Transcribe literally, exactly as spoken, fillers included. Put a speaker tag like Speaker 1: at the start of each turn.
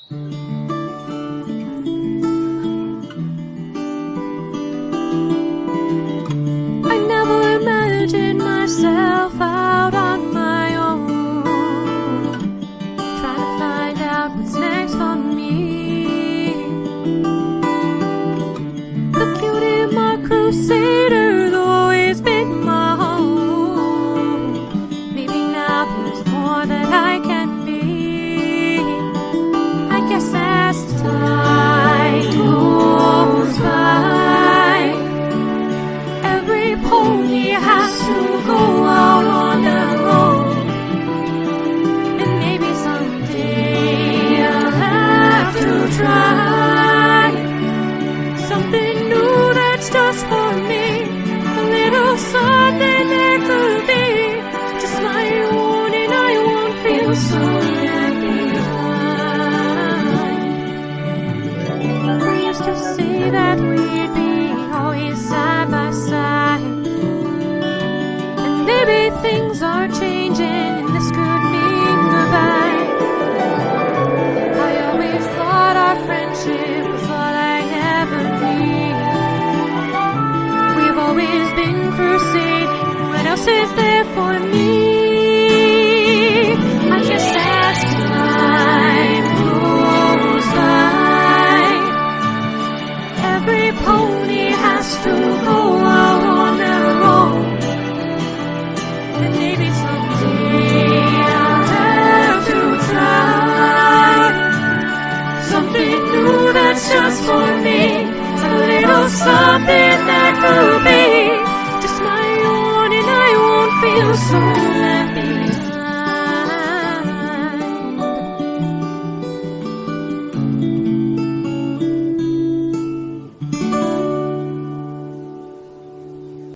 Speaker 1: I never imagined myself out on my own, trying to find out what's next for me. The cutie mark crusader's always been my home. Maybe now there's more that I can be. I guess as time goes by, every pony has to go out on their own. And maybe someday I'll have to try something new that's just for me. A little something that could be just my own, and I won't feel so left behind. We used to say that we'd be always side by side, and maybe things are changing and this could mean goodbye. I always thought our friendship was all I ever need. We've always been crusading, what else is there for me? I guess as time goes by, every pony has to go out on their own. And maybe someday I'll have to try something new that's just for me. A little something that could be